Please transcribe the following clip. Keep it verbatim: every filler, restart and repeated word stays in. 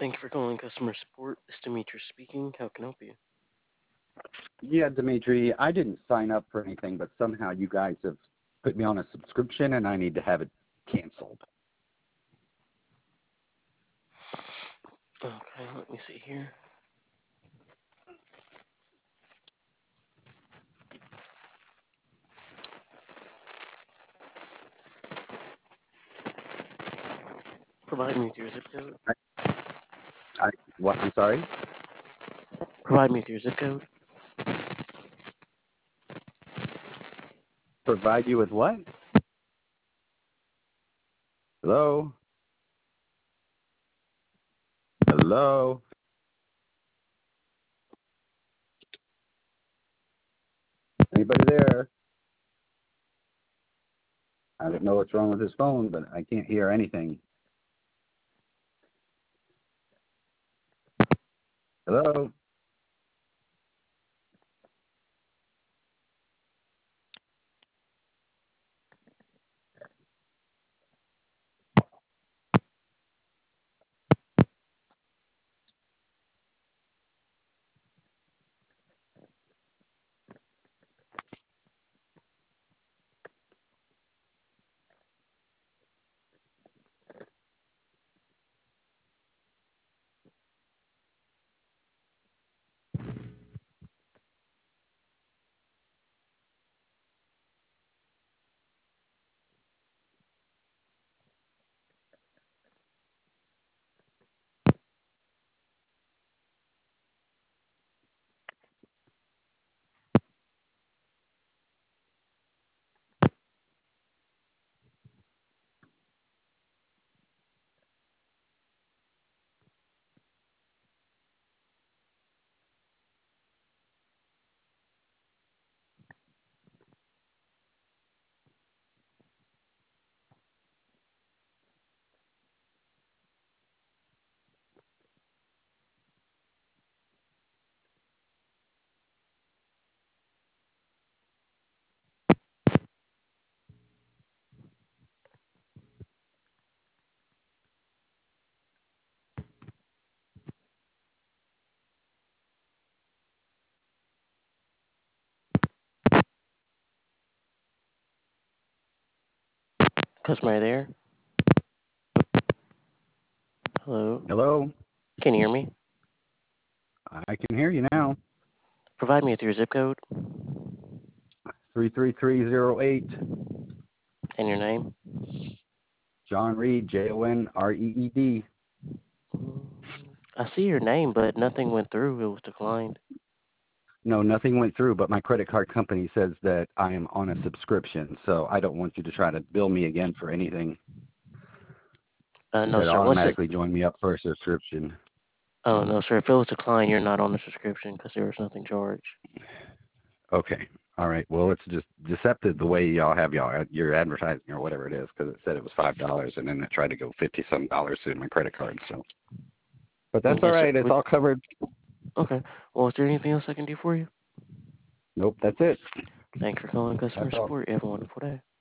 Thank you for calling customer support. This is Demetrius speaking. How can I help you? Yeah, Dimitri, I didn't sign up for anything, but somehow you guys have put me on a subscription and I need to have it canceled. Okay, let me see here. Provide me with your zip code. I, I what? I'm sorry. Provide me with your zip code. Provide you with what? Hello? Hello? Anybody there? I don't know what's wrong with his phone, but I can't hear anything. Hello? Customer there. Hello. Hello? Can you hear me? I can hear you now. Provide me with your zip code three three three zero eight. and your name. John Reed, J O N R E E D. I see your name, but nothing went through. It was declined. No, nothing went through, but my credit card company says that I am on a subscription, so I don't want you to try to bill me again for anything. Uh, You no, got to sir. What's it? automatically join me up for a subscription. Oh, no, sir. If it was declined, you're not on the subscription because there was nothing charged. Okay. All right. Well, it's just deceptive the way y'all have y'all your advertising or whatever it is, because it said it was five dollars and then it tried to go fifty some dollars through my credit card. So, but that's Mm, all yes, sir. right. It's We, all covered. okay. Well, is there anything else I can do for you? Nope. That's it. Thanks for calling customer That's all. support. You have a wonderful day.